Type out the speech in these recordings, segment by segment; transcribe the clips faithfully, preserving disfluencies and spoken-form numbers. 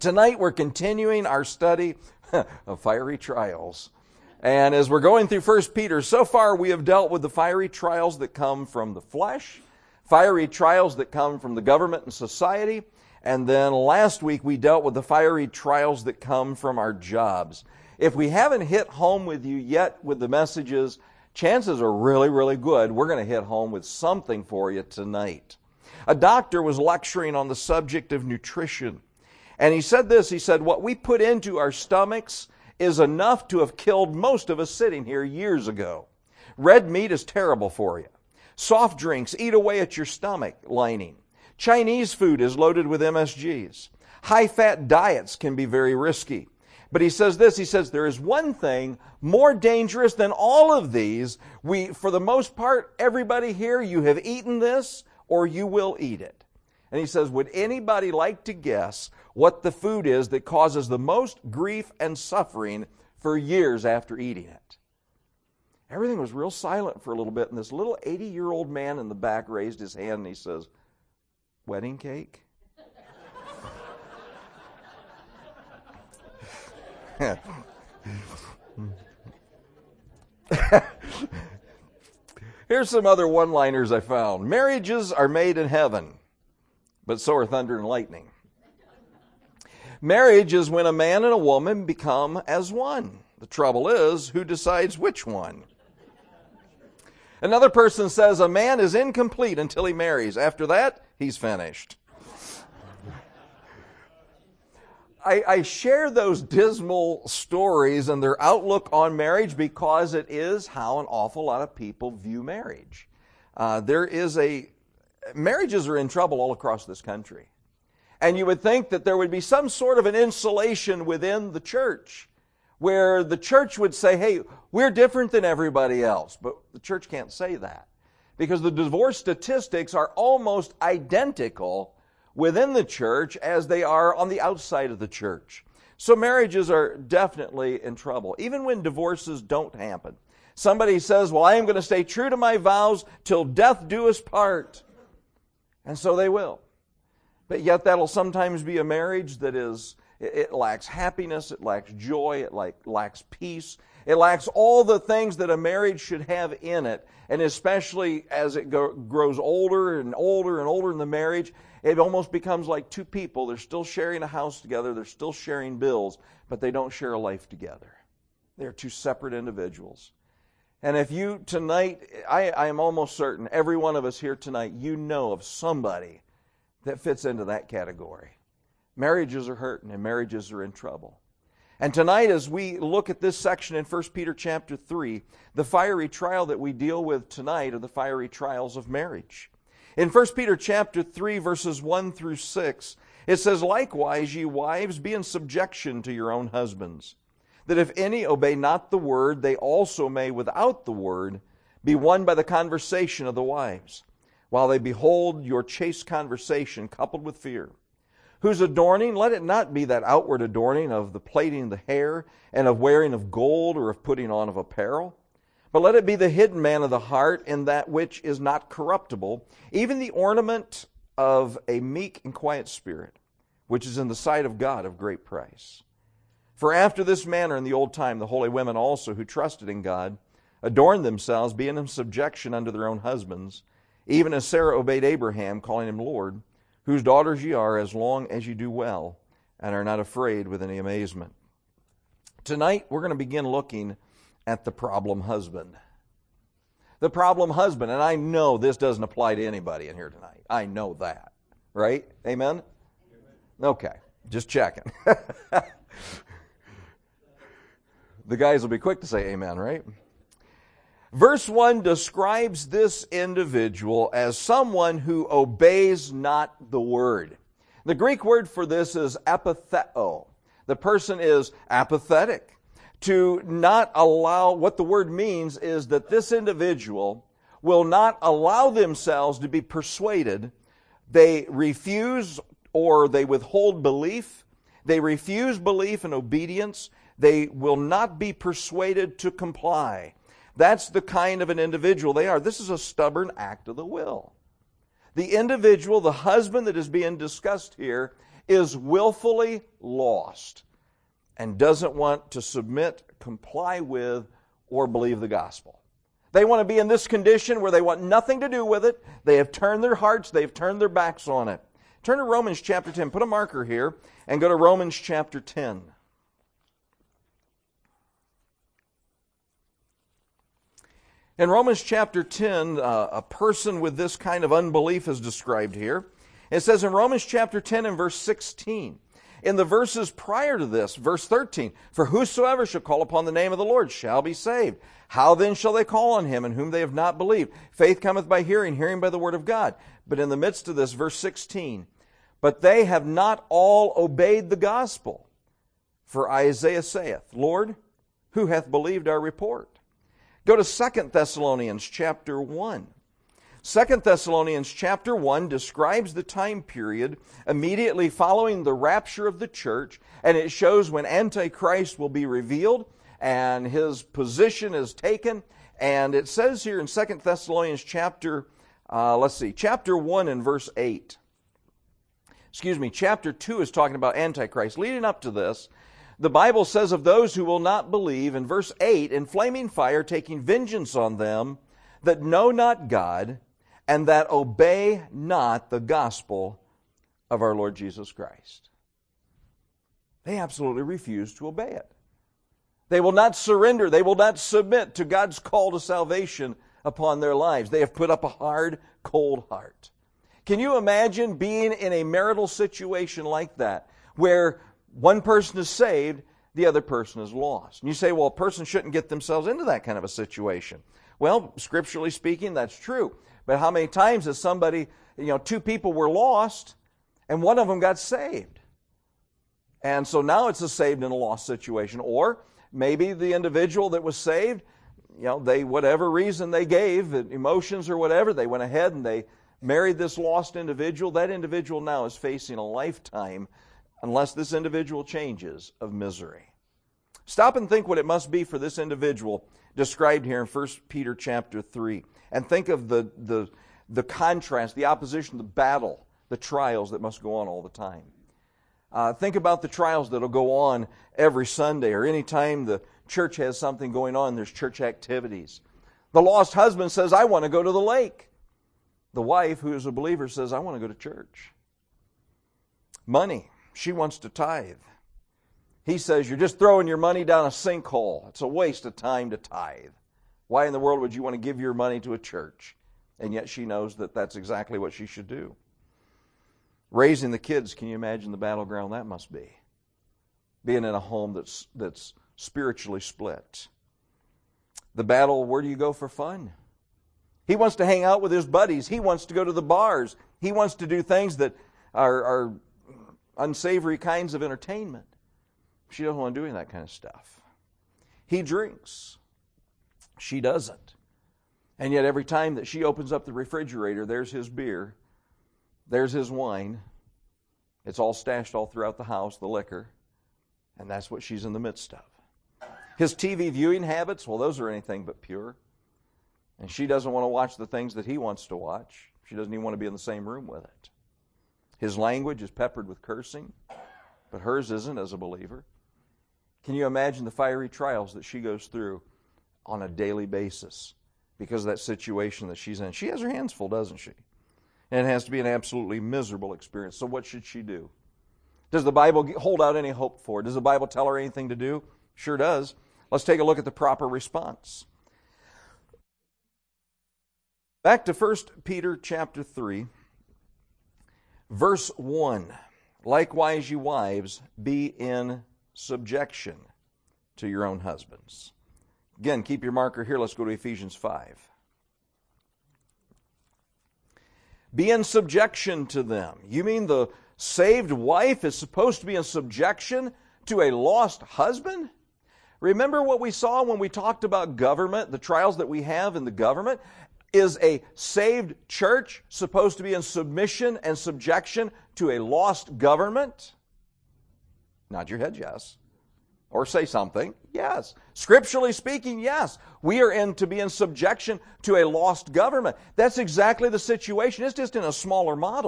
Tonight we're continuing our study of fiery trials. And as we're going through First Peter, so far we have dealt with the fiery trials that come from the flesh, fiery trials that come from the government and society, and then last week we dealt with the fiery trials that come from our jobs. If we haven't hit home with you yet with the messages, chances are really, really good we're going to hit home with something for you tonight. A doctor was lecturing on the subject of nutrition. And he said this, he said, what we put into our stomachs is enough to have killed most of us sitting here years ago. Red meat is terrible for you. Soft drinks eat away at your stomach lining. Chinese food is loaded with M S Gs. High-fat diets can be very risky. But he says this, he says, there is one thing more dangerous than all of these. We, for the most part, everybody here, you have eaten this or you will eat it. And he says, would anybody like to guess what the food is that causes the most grief and suffering for years after eating it? Everything was real silent for a little bit, and this little eighty-year-old man in the back raised his hand and he says, wedding cake? Here's some other one-liners I found. Marriages are made in heaven, but so are thunder and lightning. Marriage is when a man and a woman become as one. The trouble is, who decides which one? Another person says a man is incomplete until he marries. After that, he's finished. I, I share those dismal stories and their outlook on marriage because it is how an awful lot of people view marriage. Uh, there is a Marriages are in trouble all across this country. And you would think that there would be some sort of an insulation within the church where the church would say, hey, we're different than everybody else. But the church can't say that because the divorce statistics are almost identical within the church as they are on the outside of the church. So marriages are definitely in trouble, even when divorces don't happen. Somebody says, well, I am going to stay true to my vows till death do us part. And so they will. But yet that'll sometimes be a marriage that is, it lacks happiness, it lacks joy, it lacks peace. It lacks all the things that a marriage should have in it. And especially as it go, grows older and older and older in the marriage, it almost becomes like two people. They're still sharing a house together, they're still sharing bills, but they don't share a life together. They're two separate individuals. And if you tonight, I, I am almost certain, every one of us here tonight, you know of somebody that fits into that category. Marriages are hurting and marriages are in trouble. And tonight as we look at this section in First Peter chapter three, the fiery trial that we deal with tonight are the fiery trials of marriage. In First Peter chapter three, verses one through six, it says, likewise, ye wives, be in subjection to your own husbands, that if any obey not the word, they also may without the word be won by the conversation of the wives, while they behold your chaste conversation coupled with fear. Whose adorning, let it not be that outward adorning of the plaiting the hair, and of wearing of gold, or of putting on of apparel, but let it be the hidden man of the heart, in that which is not corruptible, even the ornament of a meek and quiet spirit, which is in the sight of God of great price. For after this manner in the old time, the holy women also who trusted in God adorned themselves, being in subjection unto their own husbands, even as Sarah obeyed Abraham, calling him Lord, whose daughters ye are, as long as ye do well, and are not afraid with any amazement. Tonight, we're going to begin looking at the problem husband. The problem husband, and I know this doesn't apply to anybody in here tonight. I know that, right? Amen? Okay, just checking. The guys will be quick to say amen, right? Verse one describes this individual as someone who obeys not the word. The Greek word for this is apatheo. The person is apathetic. To not allow, what the word means is that this individual will not allow themselves to be persuaded. They refuse or they withhold belief. They refuse belief and obedience. They will not be persuaded to comply. That's the kind of an individual they are. This is a stubborn act of the will. The individual, the husband that is being discussed here, is willfully lost and doesn't want to submit, comply with, or believe the gospel. They want to be in this condition where they want nothing to do with it. They have turned their hearts, they've turned their backs on it. Turn to Romans chapter ten. Put a marker here and go to Romans chapter ten. In Romans chapter ten, uh, a person with this kind of unbelief is described here. It says in Romans chapter ten and verse sixteen, in the verses prior to this, verse thirteen, for whosoever shall call upon the name of the Lord shall be saved. How then shall they call on him in whom they have not believed? Faith cometh by hearing, hearing by the word of God. But in the midst of this, verse sixteen, but they have not all obeyed the gospel. For Isaiah saith, Lord, who hath believed our report? Go to Second Thessalonians chapter one. Second Thessalonians chapter one describes the time period immediately following the rapture of the church, and it shows when Antichrist will be revealed and his position is taken. And it says here in Second Thessalonians chapter, uh, let's see, chapter one and verse eight. Excuse me, chapter two is talking about Antichrist. Leading up to this, the Bible says of those who will not believe, in verse eight, in flaming fire taking vengeance on them that know not God and that obey not the gospel of our Lord Jesus Christ. They absolutely refuse to obey it. They will not surrender. They will not submit to God's call to salvation upon their lives. They have put up a hard, cold heart. Can you imagine being in a marital situation like that, where one person is saved, the other person is lost? And you say, well, a person shouldn't get themselves into that kind of a situation. Well, scripturally speaking, that's true. But how many times has somebody, you know, two people were lost and one of them got saved? And so now it's a saved and a lost situation. Or maybe the individual that was saved, you know, they, whatever reason they gave, emotions or whatever, they went ahead and they married this lost individual. That individual now is facing a lifetime, unless this individual changes, of misery. Stop and think what it must be for this individual described here in First Peter chapter three. And think of the, the, the contrast, the opposition, the battle, the trials that must go on all the time. Uh, think about the trials that will go on every Sunday or any time the church has something going on, there's church activities. The lost husband says, I want to go to the lake. The wife, who is a believer, says, I want to go to church. Money. She wants to tithe. He says, you're just throwing your money down a sinkhole. It's a waste of time to tithe. Why in the world would you want to give your money to a church? And yet she knows that that's exactly what she should do. Raising the kids, can you imagine the battleground that must be? Being in a home that's, that's spiritually split. The battle, where do you go for fun? He wants to hang out with his buddies. He wants to go to the bars. He wants to do things that are, are unsavory kinds of entertainment. She doesn't want to do any of that kind of stuff. He drinks. She doesn't. And yet every time that she opens up the refrigerator, there's his beer. There's his wine. It's all stashed all throughout the house, the liquor. And that's what she's in the midst of. His T V viewing habits, well, those are anything but pure. And she doesn't want to watch the things that he wants to watch. She doesn't even want to be in the same room with it. His language is peppered with cursing, but hers isn't as a believer. Can you imagine the fiery trials that she goes through on a daily basis because of that situation that she's in? She has her hands full, doesn't she? And it has to be an absolutely miserable experience. So what should she do? Does the Bible hold out any hope for her? Does the Bible tell her anything to do? Sure does. Let's take a look at the proper response. Back to First Peter chapter three, verse one. Likewise, you wives, be in subjection to your own husbands. Again, keep your marker here. Let's go to Ephesians five. Be in subjection to them. You mean the saved wife is supposed to be in subjection to a lost husband? Remember what we saw when we talked about government, the trials that we have in the government? Is a saved church supposed to be in submission and subjection to a lost government? Nod your head, yes. Or say something, yes. Scripturally speaking, yes. We are in to be in subjection to a lost government. That's exactly the situation. It's just in a smaller model.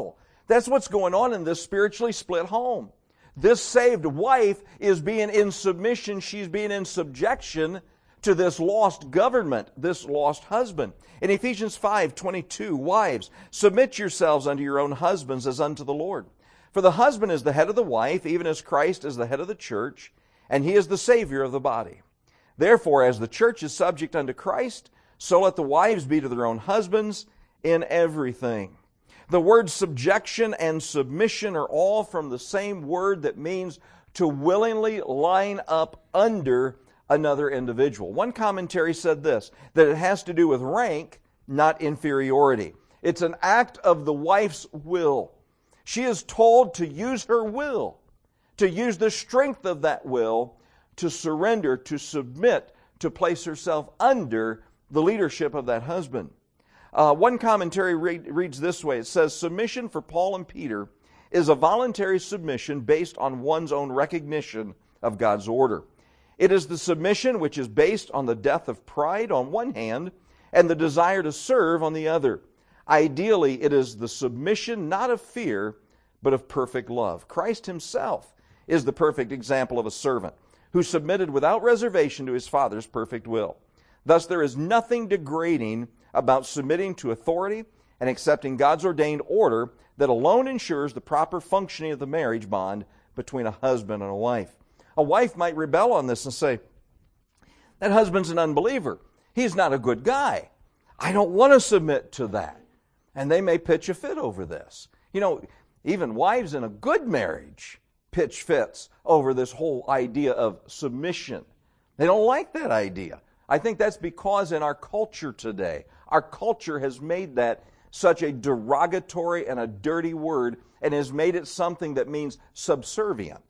That's what's going on in this spiritually split home. This saved wife is being in submission, she's being in subjection to this lost government, this lost husband. In Ephesians five twenty-two, wives, submit yourselves unto your own husbands as unto the Lord. For the husband is the head of the wife, even as Christ is the head of the church, and he is the Savior of the body. Therefore, as the church is subject unto Christ, so let the wives be to their own husbands in everything. The words subjection and submission are all from the same word that means to willingly line up under another individual. One commentary said this, that it has to do with rank, not inferiority. It's an act of the wife's will. She is told to use her will, to use the strength of that will, to surrender, to submit, to place herself under the leadership of that husband. Uh, one commentary read, reads this way. It says, submission for Paul and Peter is a voluntary submission based on one's own recognition of God's order. It is the submission which is based on the death of pride on one hand and the desire to serve on the other. Ideally, it is the submission not of fear, but of perfect love. Christ himself is the perfect example of a servant who submitted without reservation to his Father's perfect will. Thus, there is nothing degrading about submitting to authority and accepting God's ordained order that alone ensures the proper functioning of the marriage bond between a husband and a wife. A wife might rebel on this and say, that husband's an unbeliever. He's not a good guy. I don't want to submit to that. And they may pitch a fit over this. You know, even wives in a good marriage pitch fits over this whole idea of submission. They don't like that idea. I think that's because in our culture today, our culture has made that such a derogatory and a dirty word and has made it something that means subservient.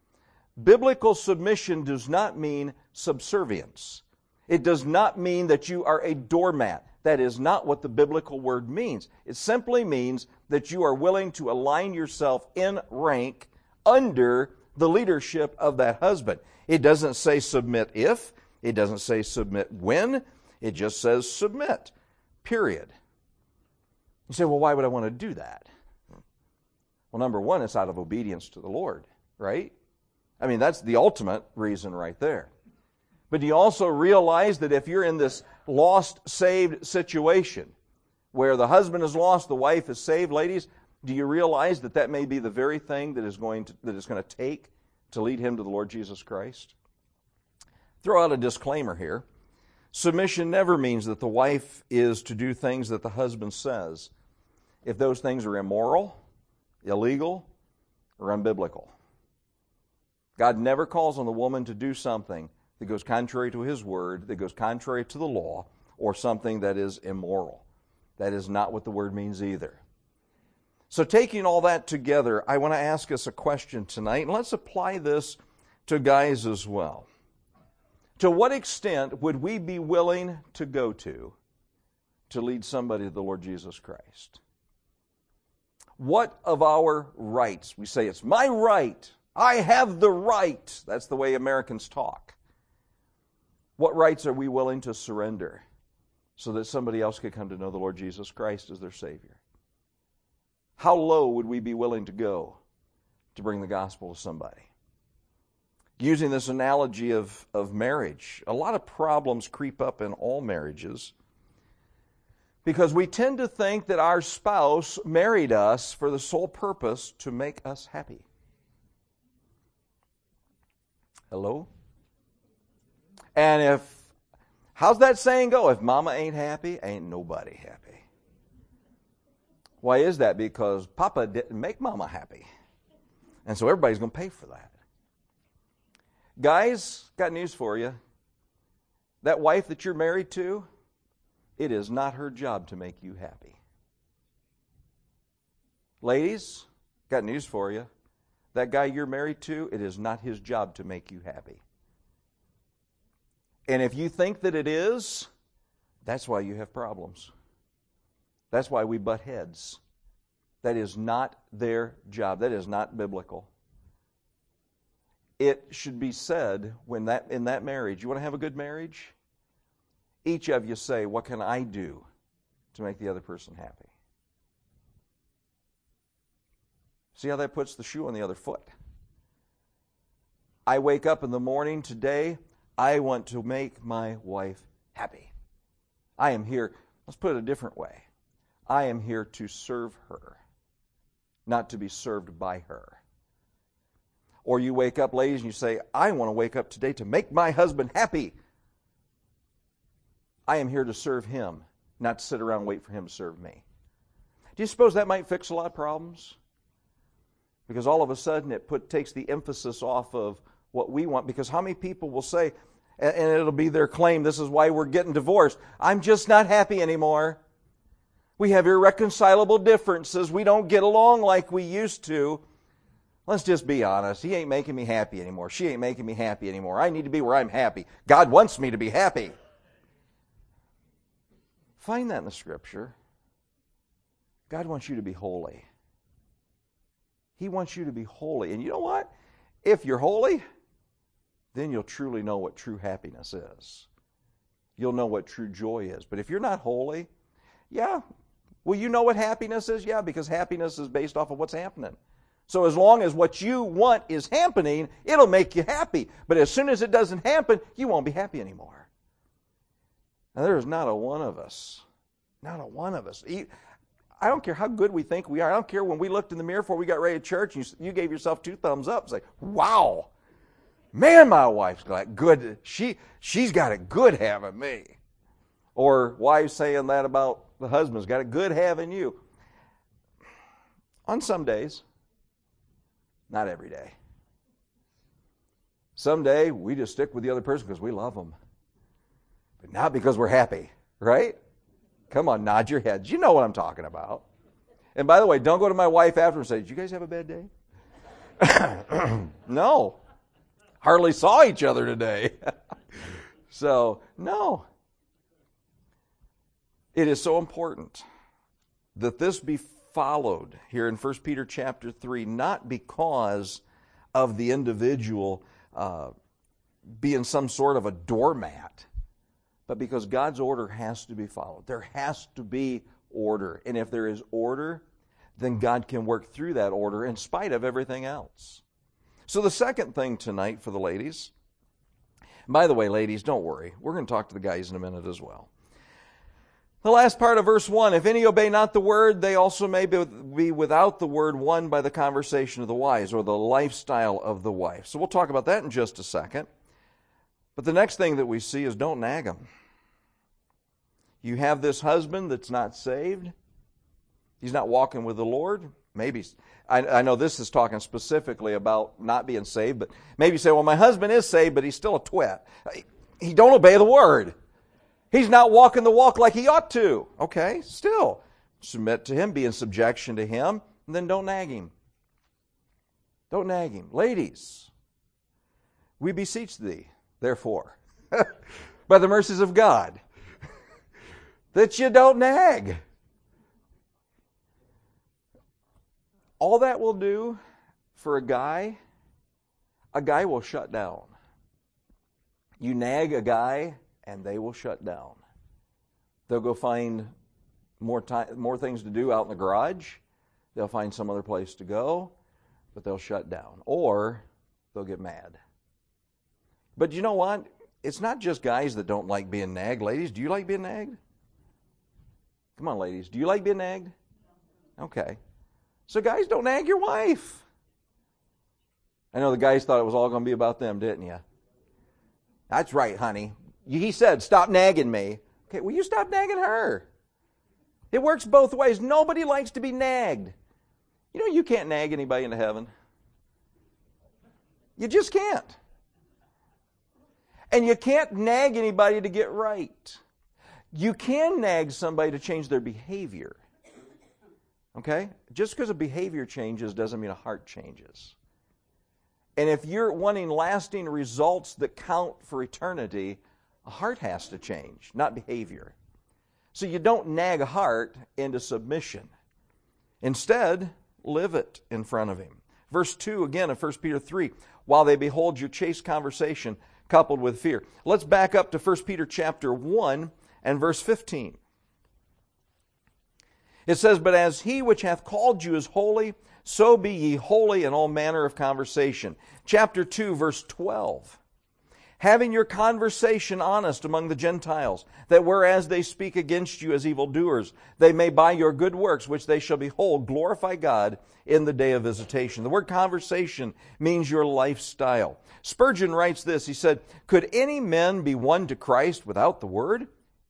Biblical submission does not mean subservience. It does not mean that you are a doormat. That is not what the biblical word means. It simply means that you are willing to align yourself in rank under the leadership of that husband. It doesn't say submit if. It doesn't say submit when. It just says submit, period. You say, well, why would I want to do that? Well, number one, it's out of obedience to the Lord, right? I mean, that's the ultimate reason right there. But do you also realize that if you're in this lost, saved situation where the husband is lost, the wife is saved, ladies, do you realize that that may be the very thing that is going to, that it's going to take to lead him to the Lord Jesus Christ? Throw out a disclaimer here. Submission never means that the wife is to do things that the husband says if those things are immoral, illegal, or unbiblical. God never calls on the woman to do something that goes contrary to his word, that goes contrary to the law, or something that is immoral. That is not what the word means either. So taking all that together, I want to ask us a question tonight, and let's apply this to guys as well. To what extent would we be willing to go to to lead somebody to the Lord Jesus Christ? What of our rights? We say, it's my right. I have the right. That's the way Americans talk. What rights are we willing to surrender so that somebody else could come to know the Lord Jesus Christ as their Savior? How low would we be willing to go to bring the gospel to somebody? Using this analogy of, of marriage, a lot of problems creep up in all marriages because we tend to think that our spouse married us for the sole purpose to make us happy. Hello? And if, how's that saying go? If mama ain't happy, ain't nobody happy. Why is that? Because papa didn't make mama happy. And so everybody's going to pay for that. Guys, got news for you. That wife that you're married to, it is not her job to make you happy. Ladies, got news for you. That guy you're married to, it is not his job to make you happy. And if you think that it is, that's why you have problems. That's why we butt heads. That is not their job. That is not biblical. It should be said when that in that marriage, you want to have a good marriage? Each of you say, what can I do to make the other person happy? See how that puts the shoe on the other foot? I wake up in the morning today, I want to make my wife happy. I am here, let's put it a different way. I am here to serve her, not to be served by her. Or you wake up, ladies, and you say, I want to wake up today to make my husband happy. I am here to serve him, not to sit around and wait for him to serve me. Do you suppose that might fix a lot of problems? Because all of a sudden it put, takes the emphasis off of what we want. Because how many people will say, and it'll be their claim, this is why we're getting divorced, I'm just not happy anymore. We have irreconcilable differences. We don't get along like we used to. Let's just be honest. He ain't making me happy anymore. She ain't making me happy anymore. I need to be where I'm happy. God wants me to be happy. Find that in the Scripture. God wants you to be holy. He wants you to be holy. And you know what? If you're holy, then you'll truly know what true happiness is. You'll know what true joy is. But if you're not holy, yeah, will you know what happiness is? Yeah, because happiness is based off of what's happening. So as long as what you want is happening, it'll make you happy. But as soon as it doesn't happen, you won't be happy anymore. Now, there is not a one of us, not a one of us. I don't care how good we think we are. I don't care when we looked in the mirror before we got ready to church and you, you gave yourself two thumbs up and say, wow, man, my wife's got good. She, she's got it good having me. Or wives saying that about the husband's got it good having you. On some days, not every day. Someday we just stick with the other person because we love them. But not because we're happy, right? Come on, nod your heads. You know what I'm talking about. And by the way, don't go to my wife after and say, did you guys have a bad day? No. Hardly saw each other today. So, no. It is so important that this be followed here in First Peter chapter three, not because of the individual uh, being some sort of a doormat, but because God's order has to be followed. There has to be order. And if there is order, then God can work through that order in spite of everything else. So the second thing tonight for the ladies, by the way, ladies, don't worry. We're going to talk to the guys in a minute as well. The last part of verse one, if any obey not the word, they also may be without the word won by the conversation of the wise, or the lifestyle of the wife. So we'll talk about that in just a second. But the next thing that we see is don't nag him. You have this husband that's not saved. He's not walking with the Lord. Maybe, I, I know this is talking specifically about not being saved, but maybe you say, well, my husband is saved, but he's still a twit. He don't obey the word. He's not walking the walk like he ought to. Okay, still, submit to him, be in subjection to him, and then don't nag him. Don't nag him. Ladies, we beseech thee, therefore, by the mercies of God, that you don't nag. All that will do for a guy, a guy will shut down. You nag a guy, and they will shut down. They'll go find more time, more things to do out in the garage. They'll find some other place to go, but they'll shut down. Or they'll get mad. But you know what? It's not just guys that don't like being nagged. Ladies, do you like being nagged? Come on, ladies. Do you like being nagged? Okay. So guys, don't nag your wife. I know the guys thought it was all going to be about them, didn't you? That's right, honey. He said, stop nagging me. Okay, well, you stop nagging her. It works both ways. Nobody likes to be nagged. You know, you can't nag anybody into heaven. You just can't. And you can't nag anybody to get right. You can nag somebody to change their behavior. Okay? Just because a behavior changes doesn't mean a heart changes. And if you're wanting lasting results that count for eternity, a heart has to change, not behavior. So you don't nag a heart into submission. Instead, live it in front of him. Verse two, again, of First Peter three, while they behold your chaste conversation coupled with fear. Let's back up to First Peter chapter one and verse fifteen. It says, but as he which hath called you is holy, So be ye holy in all manner of conversation. Chapter two, verse twelve. Having your conversation honest among the Gentiles, that whereas they speak against you as evildoers, they may by your good works, which they shall behold, glorify God in the day of visitation. The word conversation means your lifestyle. Spurgeon writes this, he said, could any men be won to Christ without the word?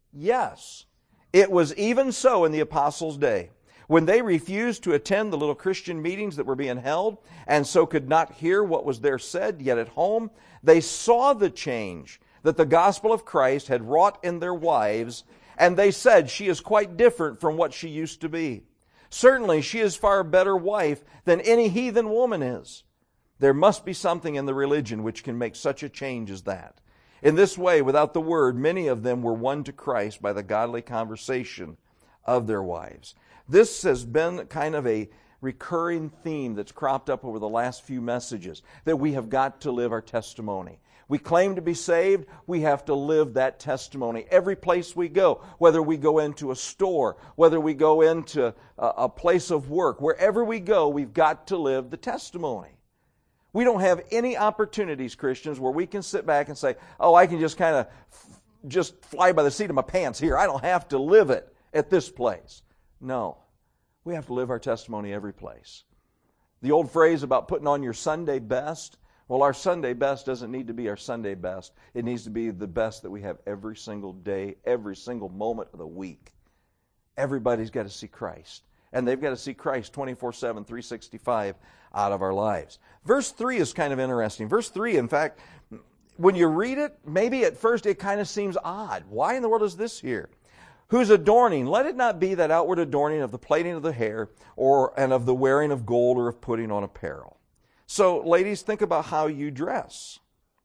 Yes. It was even so in the apostles' day, when they refused to attend the little Christian meetings that were being held, and so could not hear what was there said, yet at home they saw the change that the gospel of Christ had wrought in their wives, and they said, she is quite different from what she used to be. Certainly she is far better wife than any heathen woman is. There must be something in the religion which can make such a change as that. In this way, without the word, many of them were won to Christ by the godly conversation of their wives. This has been kind of a recurring theme that's cropped up over the last few messages, that we have got to live our testimony. We claim to be saved, we have to live that testimony. Every place we go, whether we go into a store, whether we go into a, a place of work, wherever we go, we've got to live the testimony. We don't have any opportunities, Christians, where we can sit back and say, oh, I can just kind of f- just fly by the seat of my pants here. I don't have to live it at this place. No. We have to live our testimony every place. The old phrase about putting on your Sunday best, well, our Sunday best doesn't need to be our Sunday best. It needs to be the best that we have every single day, every single moment of the week. Everybody's got to see Christ. And they've got to see Christ twenty-four seven, three sixty-five out of our lives. Verse three is kind of interesting. Verse three, in fact, when you read it, maybe at first it kind of seems odd. Why in the world is this here? Whose adorning, let it not be that outward adorning of the plaiting of the hair, or and of the wearing of gold, or of putting on apparel. So, ladies, think about how you dress.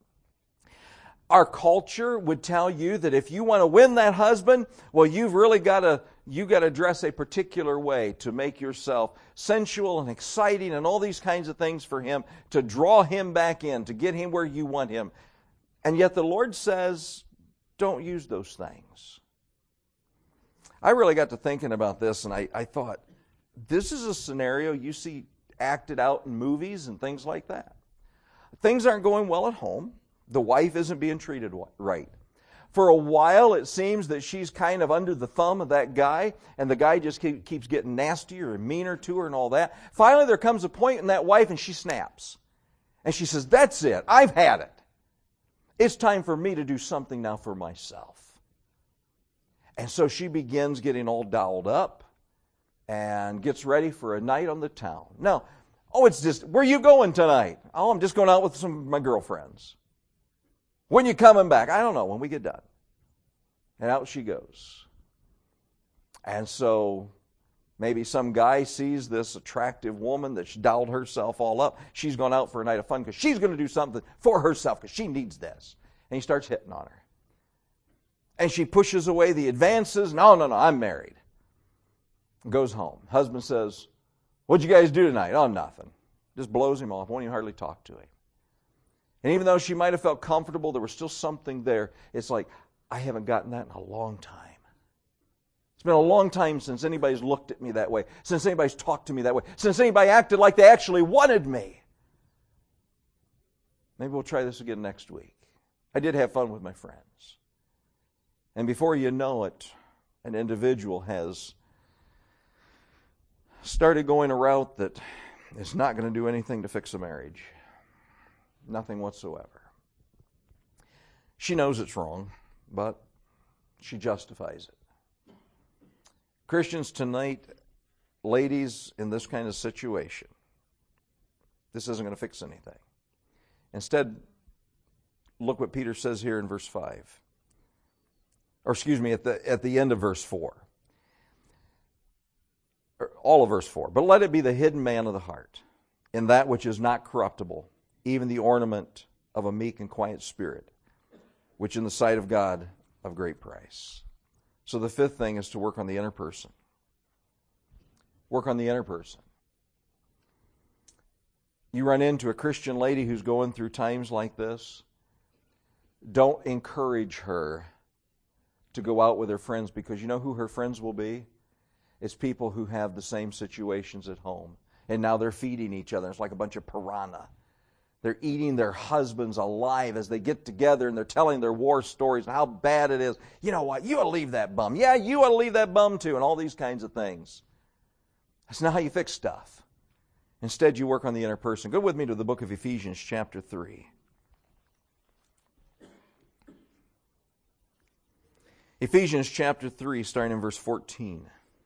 Our culture would tell you that if you want to win that husband, well, you've really got to you got to dress a particular way to make yourself sensual and exciting and all these kinds of things for him, to draw him back in, to get him where you want him. And yet the Lord says, don't use those things. I really got to thinking about this, and I, I thought, this is a scenario you see acted out in movies and things like that. Things aren't going well at home. The wife isn't being treated right. For a while, it seems that she's kind of under the thumb of that guy, and the guy just keep, keeps getting nastier and meaner to her and all that. Finally, there comes a point in that wife, and she snaps. And she says, that's it. I've had it. It's time for me to do something now for myself. And so she begins getting all dolled up and gets ready for a night on the town. Now, oh, it's just, where are you going tonight? Oh, I'm just going out with some of my girlfriends. When you coming back? I don't know, when we get done. And out she goes. And so maybe some guy sees this attractive woman that's dolled herself all up. She's gone out for a night of fun because she's going to do something for herself because she needs this. And he starts hitting on her. And she pushes away the advances. No, no, no, I'm married. Goes home. Husband says, what'd you guys do tonight? Oh, nothing. Just blows him off. Won't even hardly talk to him. And even though she might have felt comfortable, there was still something there. It's like, I haven't gotten that in a long time. It's been a long time since anybody's looked at me that way, since anybody's talked to me that way, since anybody acted like they actually wanted me. Maybe we'll try this again next week. I did have fun with my friends. And before you know it, an individual has started going a route that is not going to do anything to fix a marriage. Nothing whatsoever. She knows it's wrong, but she justifies it. Christians tonight, ladies in this kind of situation, this isn't going to fix anything. Instead, look what Peter says here in verse five. Or excuse me, at the at the end of verse four. Or all of verse four. But let it be the hidden man of the heart, in that which is not corruptible, even the ornament of a meek and quiet spirit, which in the sight of God of great price. So the fifth thing is to work on the inner person. Work on the inner person. You run into a Christian lady who's going through times like this, don't encourage her to go out with her friends, because you know who her friends will be? It's people who have the same situations at home. and now they're feeding each other. It's like a bunch of piranha. They're eating their husbands alive as they get together, and they're telling their war stories and how bad it is. You know what? You ought to leave that bum. Yeah, you ought to leave that bum too, and all these kinds of things. That's not how you fix stuff. Instead, you work on the inner person. Go with me to the book of Ephesians chapter three. Ephesians chapter three, starting in verse fourteen.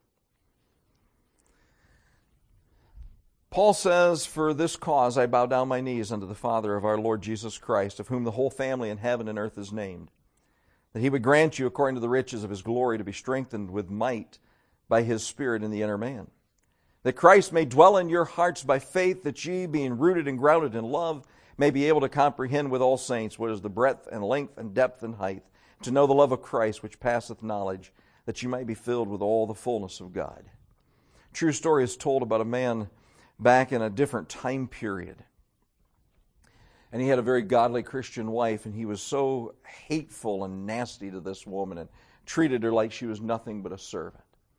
Paul says, "For this cause I bow down my knees unto the Father of our Lord Jesus Christ, of whom the whole family in heaven and earth is named, that he would grant you, according to the riches of his glory, to be strengthened with might by his Spirit in the inner man, that Christ may dwell in your hearts by faith, that ye, being rooted and grounded in love, may be able to comprehend with all saints what is the breadth and length and depth and height, to know the love of Christ which passeth knowledge, that you might be filled with all the fullness of God." True story is told about a man back in a different time period. And he had a very godly Christian wife, and he was so hateful and nasty to this woman and treated her like she was nothing but a servant.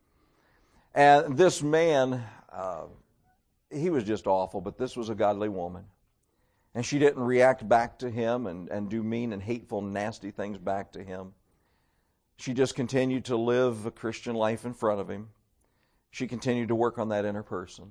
And this man, uh, he was just awful, but this was a godly woman. And she didn't react back to him and, and do mean and hateful, nasty things back to him. She just continued to live a Christian life in front of him. She continued to work on that inner person.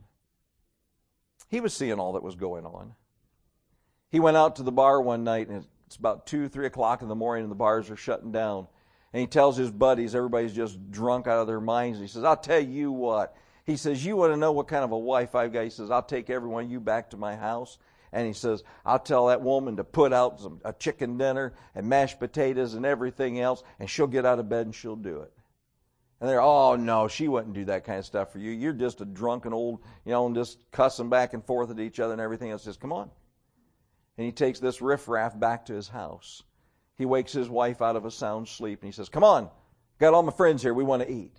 He was seeing all that was going on. He went out to the bar one night, and it's about two, three o'clock in the morning, and the bars are shutting down. And he tells his buddies, everybody's just drunk out of their minds, and he says, "I'll tell you what." He says, "You want to know what kind of a wife I've got?" He says, "I'll take every one of you back to my house." And he says, "I'll tell that woman to put out some, a chicken dinner and mashed potatoes and everything else, and she'll get out of bed and she'll do it." And they're, "Oh, no, she wouldn't do that kind of stuff for you. You're just a drunken old, you know, and just cussing back and forth at each other and everything else." He says, "Come on." And he takes this riffraff back to his house. He wakes his wife out of a sound sleep, and he says, "Come on, got all my friends here. We want to eat."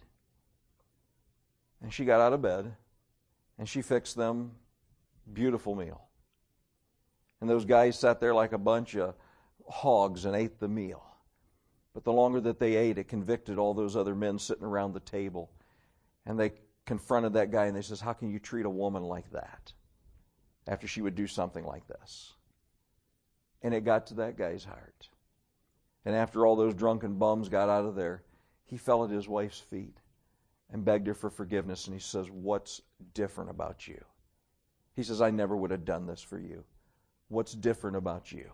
And she got out of bed, and she fixed them a beautiful meal. And those guys sat there like a bunch of hogs and ate the meal. But the longer that they ate, it convicted all those other men sitting around the table. And they confronted that guy, and they says, "How can you treat a woman like that after she would do something like this?" And it got to that guy's heart. And after all those drunken bums got out of there, he fell at his wife's feet and begged her for forgiveness. And he says, "What's different about you?" He says, "I never would have done this for you. What's different about you?"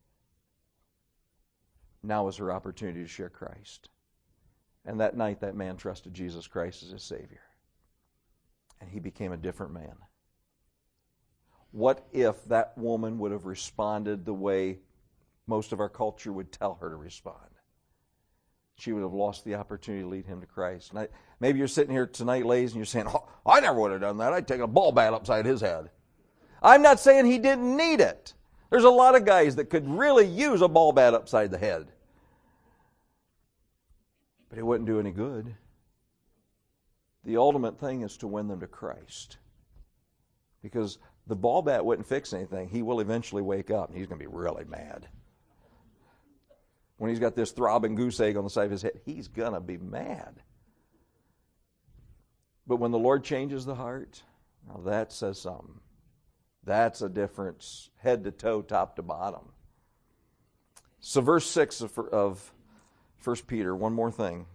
Now is her opportunity to share Christ. And that night, that man trusted Jesus Christ as his Savior. And he became a different man. What if that woman would have responded the way most of our culture would tell her to respond? She would have lost the opportunity to lead him to Christ. And I, maybe you're sitting here tonight, ladies, and you're saying, "Oh, I never would have done that. I'd take a ball bat upside his head." I'm not saying he didn't need it. There's a lot of guys that could really use a ball bat upside the head. But it wouldn't do any good. The ultimate thing is to win them to Christ. Because the ball bat wouldn't fix anything. He will eventually wake up, and he's going to be really mad. When he's got this throbbing goose egg on the side of his head, he's going to be mad. But when the Lord changes the heart, now that says something. That's a difference, head to toe, top to bottom. So verse six of, of First Peter, one more thing.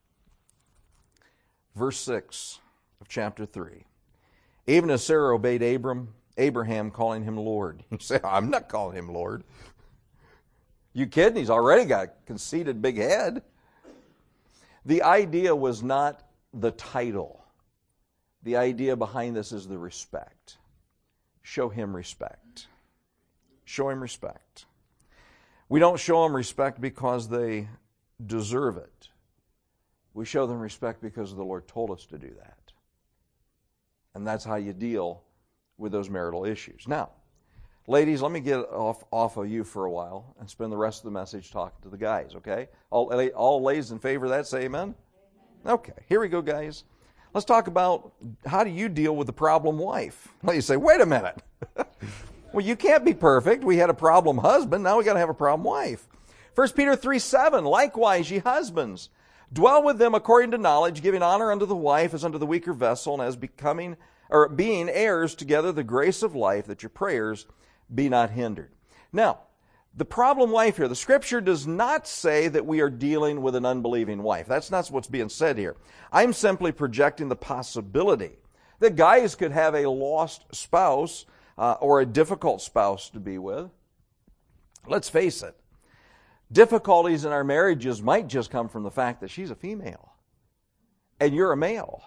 Verse six of chapter three. "Even as Sarah obeyed Abram, Abraham, calling him Lord." You say, "I'm not calling him Lord." You kidding? He's already got a conceited big head. The idea was not the title. The idea behind this is the respect. Show him respect. Show him respect. We don't show them respect because they deserve it. We show them respect because the Lord told us to do that. And that's how you deal with those marital issues. Now, ladies, let me get off, off of you for a while and spend the rest of the message talking to the guys, okay? All, all ladies in favor of that, say amen? Okay, here we go, guys. Let's talk about how do you deal with the problem wife. Well, you say, wait a minute. Well, you can't be perfect. We had a problem husband. Now we got to have a problem wife. First Peter three seven, "Likewise, ye husbands, dwell with them according to knowledge, giving honor unto the wife as unto the weaker vessel, and as becoming or being heirs together the grace of life, that your prayers be not hindered. Now, the problem wife here, the Scripture does not say that we are dealing with an unbelieving wife. That's not what's being said here. I'm simply projecting the possibility that guys could have a lost spouse uh, or a difficult spouse to be with. Let's face it, difficulties in our marriages might just come from the fact that she's a female and you're a male.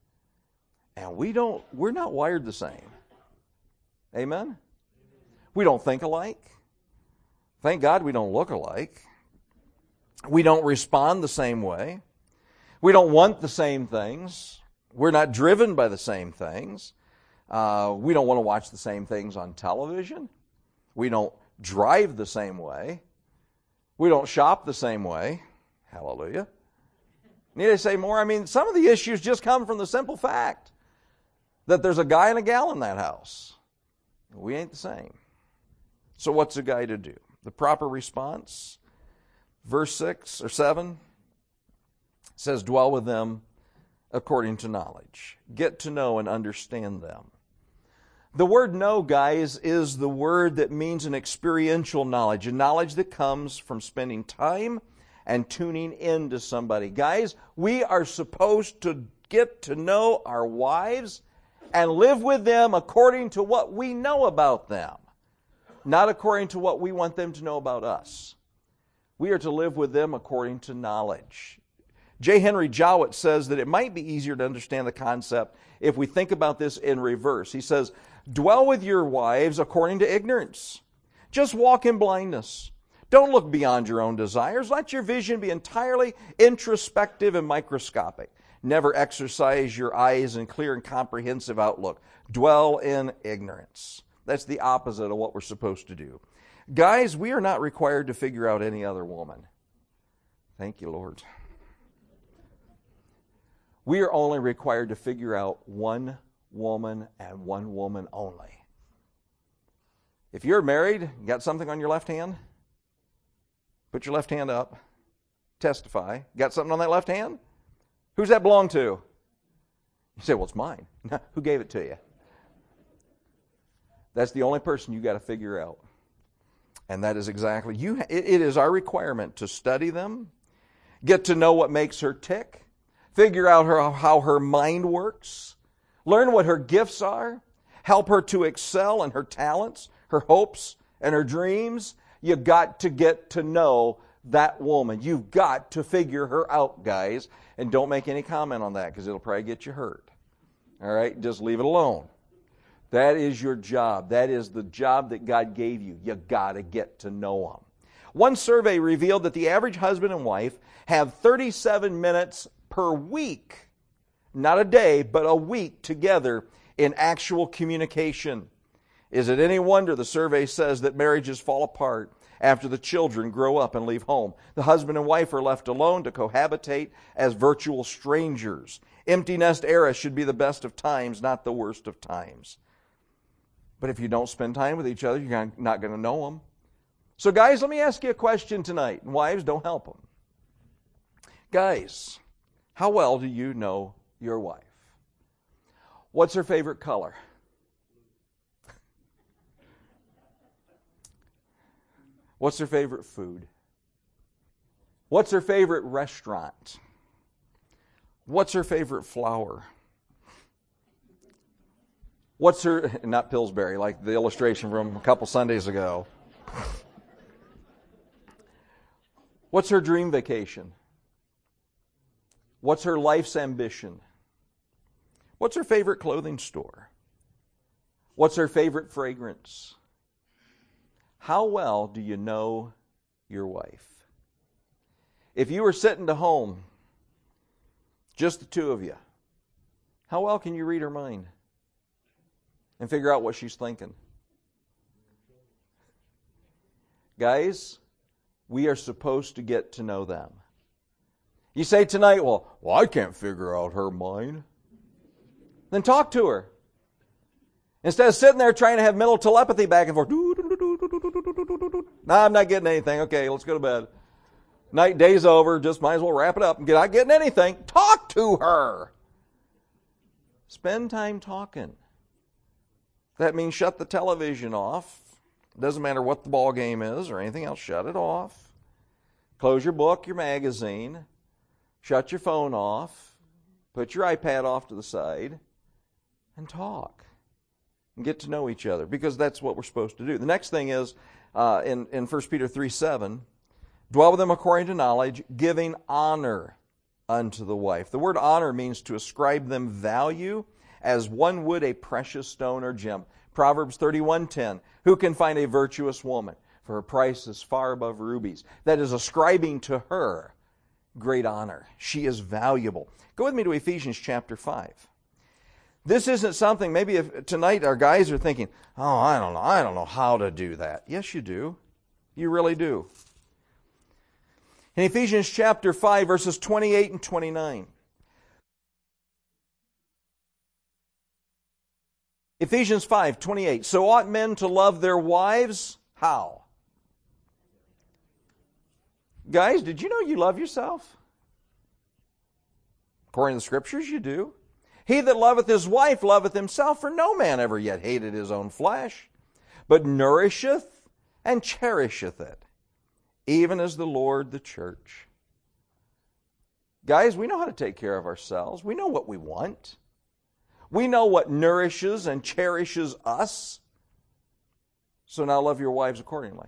And we don't, we're not wired the same. Amen? We don't think alike. Thank God we don't look alike. We don't respond the same way. We don't want the same things. We're not driven by the same things. Uh, we don't want to watch the same things on television. We don't drive the same way. We don't shop the same way. Hallelujah. Need I say more? I mean, some of the issues just come from the simple fact that there's a guy and a gal in that house. We ain't the same. So what's a guy to do? The proper response, verse six or seven, says, dwell with them according to knowledge. Get to know and understand them. The word know, guys, is the word that means an experiential knowledge, a knowledge that comes from spending time and tuning into somebody. Guys, we are supposed to get to know our wives and live with them according to what we know about them, not according to what we want them to know about us. We are to live with them according to knowledge. J. Henry Jowett says that it might be easier to understand the concept if we think about this in reverse. He says, dwell with your wives according to ignorance. Just walk in blindness. Don't look beyond your own desires. Let your vision be entirely introspective and microscopic. Never exercise your eyes in clear and comprehensive outlook. Dwell in ignorance. That's the opposite of what we're supposed to do. Guys, we are not required to figure out any other woman. Thank you, Lord. We are only required to figure out one woman and one woman only. If you're married, you got something on your left hand, put your left hand up. Testify. Got something on that left hand? Who's that belong to? You say, well, it's mine. Who gave it to you? That's the only person you got to figure out. And that is exactly, you. It, it is our requirement to study them, get to know what makes her tick, figure out her, how her mind works, learn what her gifts are, help her to excel in her talents, her hopes, and her dreams. You've got to get to know that woman. You've got to figure her out, guys. And don't make any comment on that because it'll probably get you hurt. All right? Just leave it alone. That is your job. That is the job that God gave you. You've got to get to know them. One survey revealed that the average husband and wife have thirty-seven minutes per week, not a day, but a week together in actual communication. Is it any wonder the survey says that marriages fall apart after the children grow up and leave home? The husband and wife are left alone to cohabitate as virtual strangers. Empty nest era should be the best of times, not the worst of times. But if you don't spend time with each other, you're not going to know them. So guys, let me ask you a question tonight. Wives, don't help them. Guys, how well do you know your wife? What's her favorite color? What's her favorite food? What's her favorite restaurant? What's her favorite flower? What's her, not Pillsbury, like the illustration from a couple Sundays ago. What's her dream vacation? What's her life's ambition? What's her favorite clothing store? What's her favorite fragrance? How well do you know your wife? If you were sitting at home, just the two of you, how well can you read her mind and figure out what she's thinking? Guys, we are supposed to get to know them. You say tonight, well, well, I can't figure out her mind. Then talk to her. Instead of sitting there trying to have mental telepathy back and forth. No, I'm not getting anything. Okay, let's go to bed. Night, day's over. Just might as well wrap it up and get not getting anything. Talk to her. Spend time talking. That means shut the television off. It doesn't matter what the ball game is or anything else, shut it off. Close your book, your magazine. Shut your phone off. Put your iPad off to the side and talk and get to know each other, because that's what we're supposed to do. The next thing is uh, in, in First Peter three seven, dwell with them according to knowledge, giving honor unto the wife. The word honor means to ascribe them value as one would a precious stone or gem. Proverbs thirty-one ten, who can find a virtuous woman? For her price is far above rubies. That is ascribing to her great honor. She is valuable. Go with me to Ephesians chapter five. This isn't something, maybe if tonight our guys are thinking, oh, I don't know, I don't know how to do that. Yes, you do. You really do. In Ephesians chapter five, verses twenty-eight and twenty-nine. Ephesians five twenty-eight. So ought men to love their wives? How? Guys, did you know you love yourself? According to the Scriptures, you do. He that loveth his wife loveth himself, for no man ever yet hated his own flesh, but nourisheth and cherisheth it, even as the Lord the church. Guys, we know how to take care of ourselves. We know what we want. We know what nourishes and cherishes us. So now love your wives accordingly.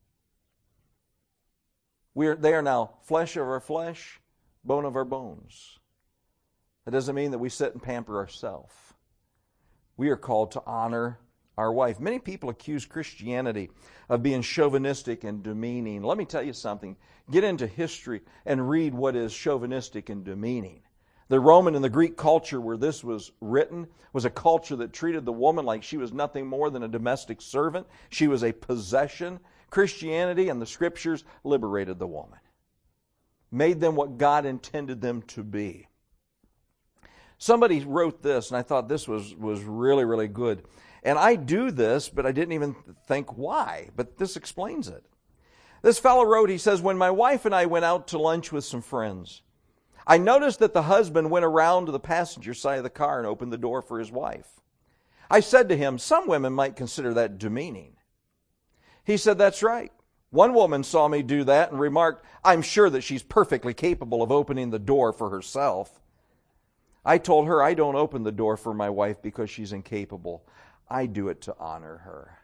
We are, they are now flesh of our flesh, bone of our bones. That doesn't mean that we sit and pamper ourselves. We are called to honor our wife. Many people accuse Christianity of being chauvinistic and demeaning. Let me tell you something. Get into history and read what is chauvinistic and demeaning. The Roman and the Greek culture where this was written was a culture that treated the woman like she was nothing more than a domestic servant. She was a possession. Christianity and the Scriptures liberated the woman, made them what God intended them to be. Somebody wrote this, and I thought this was, was really, really good. And I do this, but I didn't even think why. But this explains it. This fellow wrote, he says, when my wife and I went out to lunch with some friends, I noticed that the husband went around to the passenger side of the car and opened the door for his wife. I said to him, some women might consider that demeaning. He said, that's right. One woman saw me do that and remarked, I'm sure that she's perfectly capable of opening the door for herself. I told her I don't open the door for my wife because she's incapable. I do it to honor her.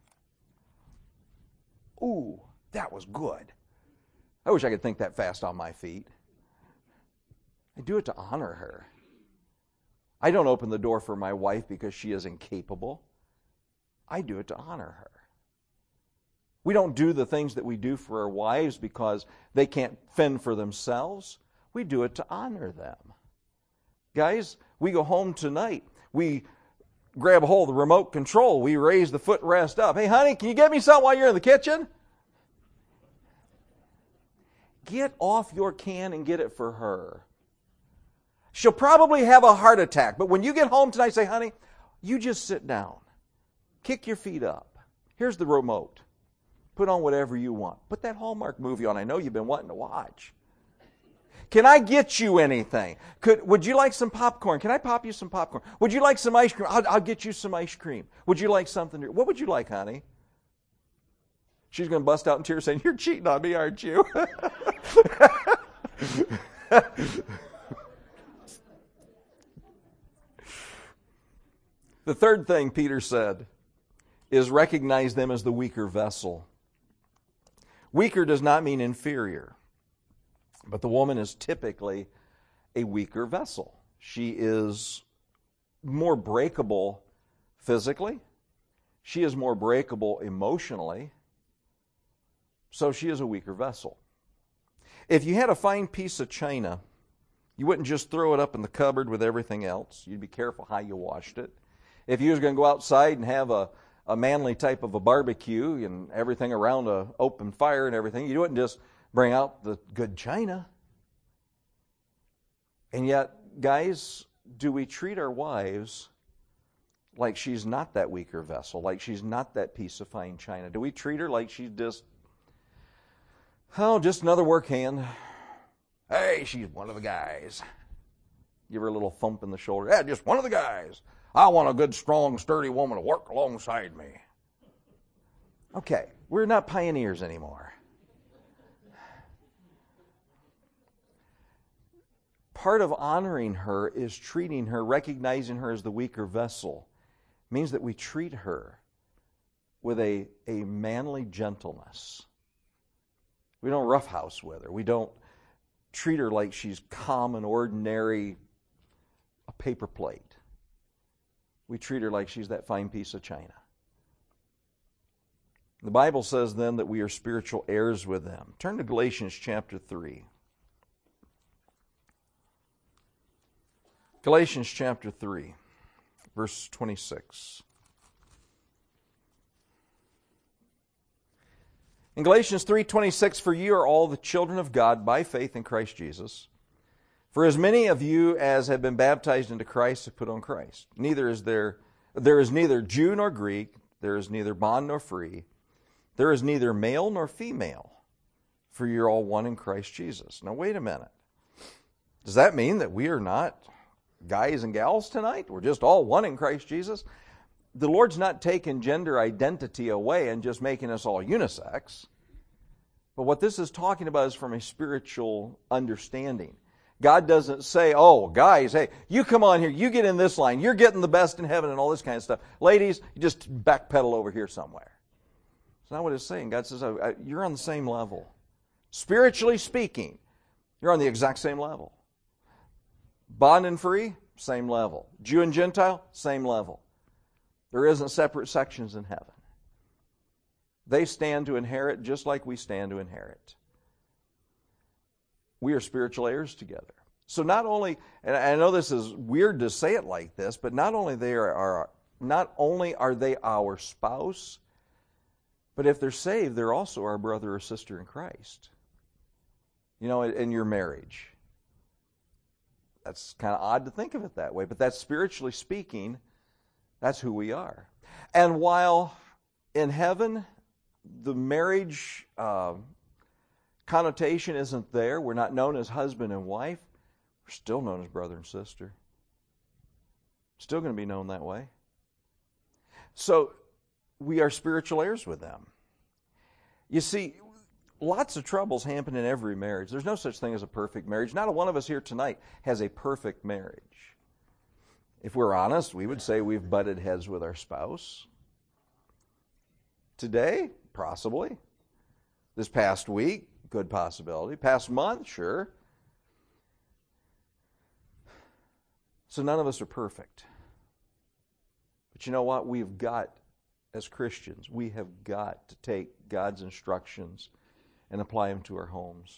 Ooh, that was good. I wish I could think that fast on my feet. I do it to honor her. I don't open the door for my wife because she is incapable. I do it to honor her. We don't do the things that we do for our wives because they can't fend for themselves. We do it to honor them. Guys, we go home tonight. We grab a hold of the remote control. We raise the footrest up. Hey, honey, can you get me something while you're in the kitchen? Get off your can and get it for her. She'll probably have a heart attack. But when you get home tonight, say, honey, you just sit down. Kick your feet up. Here's the remote. Put on whatever you want. Put that Hallmark movie on I know you've been wanting to watch. Can I get you anything? Could, would you like some popcorn? Can I pop you some popcorn? Would you like some ice cream? I'll, I'll get you some ice cream. Would you like something? To, what would you like, honey? She's going to bust out in tears saying, you're cheating on me, aren't you? The third thing Peter said is recognize them as the weaker vessel. Weaker does not mean inferior. But the woman is typically a weaker vessel. She is more breakable physically. She is more breakable emotionally. So she is a weaker vessel. If you had a fine piece of china, you wouldn't just throw it up in the cupboard with everything else. You'd be careful how you washed it. If you was going to go outside and have a, a manly type of a barbecue and everything around an open fire and everything, you wouldn't just bring out the good china. And yet, guys, do we treat our wives like she's not that weaker vessel, like she's not that piece of fine china? Do we treat her like she's just, oh, just another work hand? Hey, she's one of the guys. Give her a little thump in the shoulder. Yeah, just one of the guys. I want a good, strong, sturdy woman to work alongside me. Okay, we're not pioneers anymore. Part of honoring her is treating her, recognizing her as the weaker vessel. It means that we treat her with a, a manly gentleness. We don't roughhouse with her. We don't treat her like she's common, ordinary, a paper plate. We treat her like she's that fine piece of china. The Bible says then that we are spiritual heirs with them. Turn to Galatians chapter three. Galatians chapter three, verse twenty-six. In Galatians three twenty-six, for you are all the children of God by faith in Christ Jesus. For as many of you as have been baptized into Christ have put on Christ. Neither is there, there is neither Jew nor Greek, there is neither bond nor free, there is neither male nor female, for you're all one in Christ Jesus. Now wait a minute. Does that mean that we are not guys and gals tonight? We're just all one in Christ Jesus? The Lord's not taking gender identity away and just making us all unisex. But what this is talking about is from a spiritual understanding. God doesn't say, oh, guys, hey, you come on here, you get in this line, you're getting the best in heaven and all this kind of stuff. Ladies, you just backpedal over here somewhere. That's not what it's saying. God says, you're on the same level. Spiritually speaking, you're on the exact same level. Bond and free, same level. Jew and Gentile, same level. There isn't separate sections in heaven. They stand to inherit just like we stand to inherit. We are spiritual heirs together. So not only, and I know this is weird to say it like this, but not only they are, are not only are they our spouse, but if they're saved, they're also our brother or sister in Christ. You know, in your marriage. That's kind of odd to think of it that way, but that's spiritually speaking, that's who we are. And while in heaven, the marriage uh, connotation isn't there, we're not known as husband and wife, we're still known as brother and sister. Still going to be known that way. So, we are spiritual heirs with them. You see, lots of troubles happen in every marriage. There's no such thing as a perfect marriage. Not a one of us here tonight has a perfect marriage. If we're honest, we would say we've butted heads with our spouse. Today, possibly. This past week, good possibility. Past month, sure. So none of us are perfect. But you know what? We've got, as Christians, we have got to take God's instructions and apply them to our homes.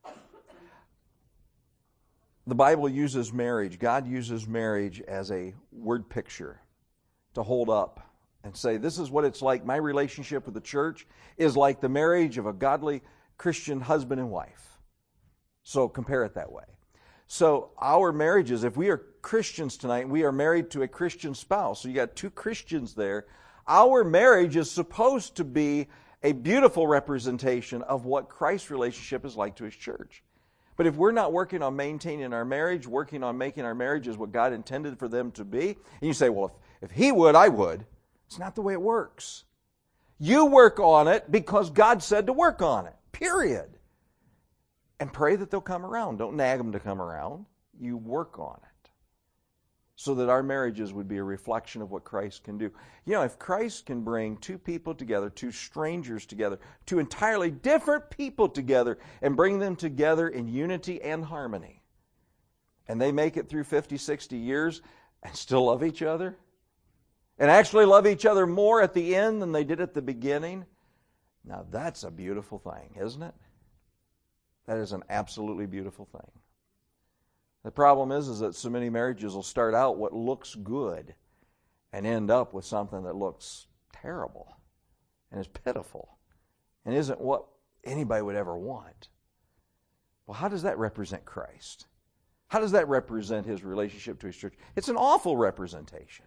The Bible uses marriage, God uses marriage as a word picture to hold up and say, this is what it's like. My relationship with the church is like the marriage of a godly Christian husband and wife. So compare it that way. So our marriages, if we are Christians tonight and we are married to a Christian spouse, so you got two Christians there, our marriage is supposed to be a beautiful representation of what Christ's relationship is like to His church. But if we're not working on maintaining our marriage, working on making our marriages what God intended for them to be, and you say, well, if, if He would, I would. It's not the way it works. You work on it because God said to work on it, period. And pray that they'll come around. Don't nag them to come around. You work on it so that our marriages would be a reflection of what Christ can do. You know, if Christ can bring two people together, two strangers together, two entirely different people together, and bring them together in unity and harmony, and they make it through fifty, sixty years and still love each other, and actually love each other more at the end than they did at the beginning, now that's a beautiful thing, isn't it? That is an absolutely beautiful thing. The problem is, is that so many marriages will start out what looks good and end up with something that looks terrible and is pitiful and isn't what anybody would ever want. Well, how does that represent Christ? How does that represent His relationship to His church? It's an awful representation.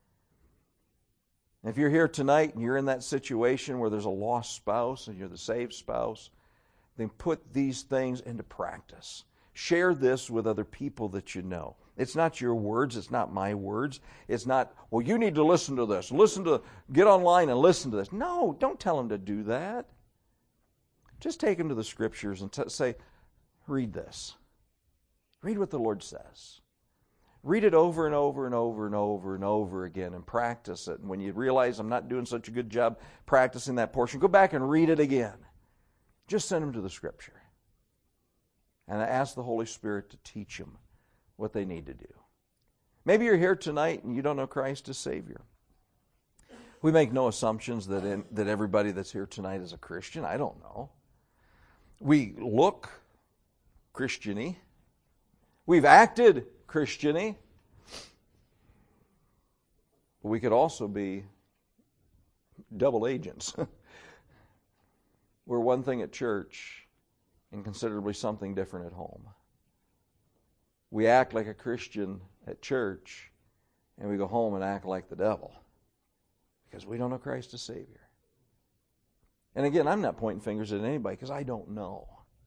If you're here tonight and you're in that situation where there's a lost spouse and you're the saved spouse, then put these things into practice. Share this with other people that you know. It's not your words. It's not my words. It's not, well, you need to listen to this. Listen to, get online and listen to this. No, don't tell them to do that. Just take them to the Scriptures and t- say, read this. Read what the Lord says. Read it over and over and over and over and over again and practice it. And when you realize I'm not doing such a good job practicing that portion, go back and read it again. Just send them to the Scripture. And ask the Holy Spirit to teach them what they need to do. Maybe you're here tonight and you don't know Christ as Savior. We make no assumptions that in, that everybody that's here tonight is a Christian. I don't know. We look Christian-y. We've acted Christian-y. But we could also be double agents. We're one thing at church and considerably something different at home. We act like a Christian at church, and we go home and act like the devil because we don't know Christ as Savior. And again, I'm not pointing fingers at anybody because I don't know.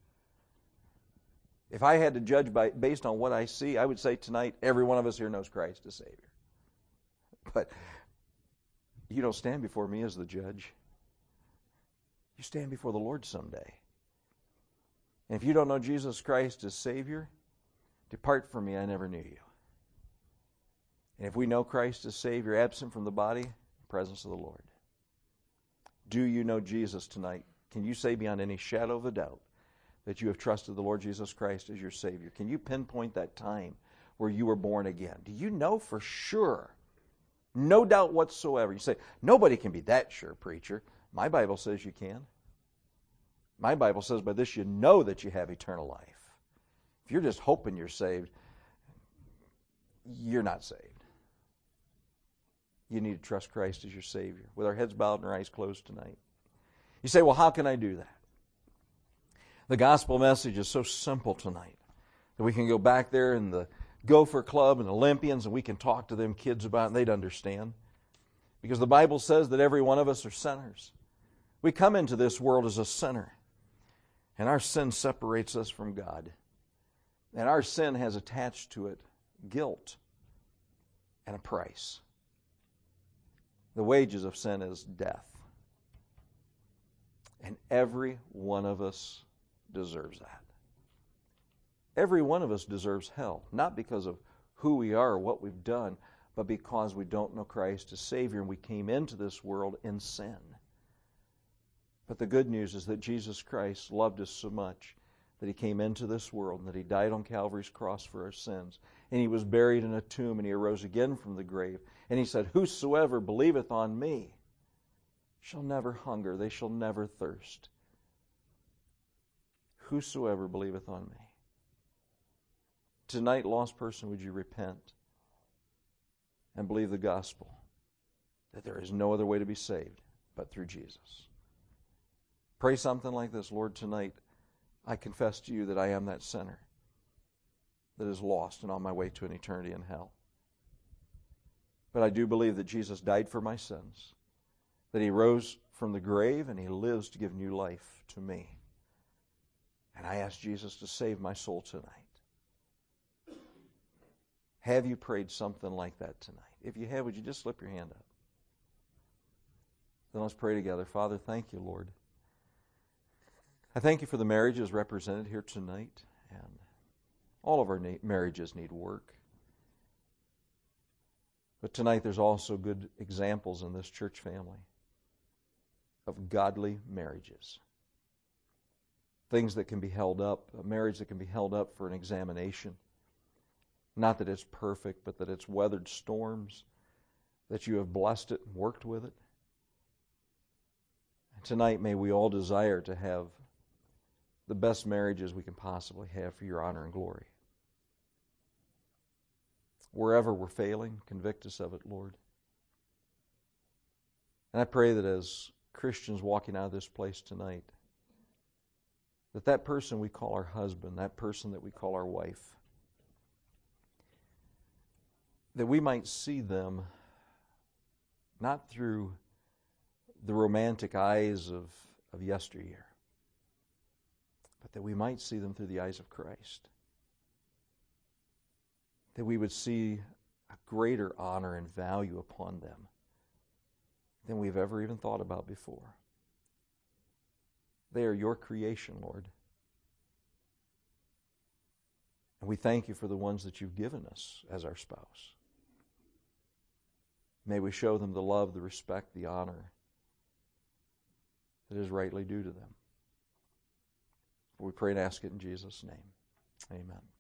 If I had to judge by, based on what I see, I would say tonight every one of us here knows Christ as Savior. But you don't stand before me as the judge. You stand before the Lord someday. And if you don't know Jesus Christ as Savior, depart from me, I never knew you. And if we know Christ as Savior, absent from the body, presence of the Lord. Do you know Jesus tonight? Can you say beyond any shadow of a doubt that you have trusted the Lord Jesus Christ as your Savior? Can you pinpoint that time where you were born again? Do you know for sure? No doubt whatsoever. You say, nobody can be that sure, preacher. My Bible says you can. My Bible says by this you know that you have eternal life. If you're just hoping you're saved, you're not saved. You need to trust Christ as your Savior. With our heads bowed and our eyes closed tonight. You say, well, how can I do that? The gospel message is so simple tonight that we can go back there in the Gopher Club and Olympians and we can talk to them kids about it and they'd understand. Because the Bible says that every one of us are sinners. We come into this world as a sinner. And our sin separates us from God. And our sin has attached to it guilt and a price. The wages of sin is death. And every one of us deserves that. Every one of us deserves hell, not because of who we are or what we've done, but because we don't know Christ as Savior and we came into this world in sin. But the good news is that Jesus Christ loved us so much that He came into this world and that He died on Calvary's cross for our sins. And He was buried in a tomb and He arose again from the grave. And He said, whosoever believeth on me shall never hunger, they shall never thirst. Whosoever believeth on me. Tonight, lost person, would you repent and believe the gospel that there is no other way to be saved but through Jesus? Pray something like this: Lord, tonight I confess to you that I am that sinner that is lost and on my way to an eternity in hell. But I do believe that Jesus died for my sins, that He rose from the grave and He lives to give new life to me. And I ask Jesus to save my soul tonight. Have you prayed something like that tonight? If you have, would you just slip your hand up? Then let's pray together. Father, thank you, Lord. I thank you for the marriages represented here tonight. And all of our na- marriages need work. But tonight there's also good examples in this church family of godly marriages. Things that can be held up, a marriage that can be held up for an examination. Not that it's perfect, but that it's weathered storms, that you have blessed it and worked with it. And tonight may we all desire to have the best marriages we can possibly have for your honor and glory. Wherever we're failing, convict us of it, Lord. And I pray that as Christians walking out of this place tonight, that that person we call our husband, that person that we call our wife, that we might see them not through the romantic eyes of, of yesteryear, but that we might see them through the eyes of Christ. that we would see a greater honor and value upon them than we've ever even thought about before. They are your creation, Lord. And we thank you for the ones that you've given us as our spouse. May we show them the love, the respect, the honor that is rightly due to them. We pray and ask it in Jesus' name. Amen.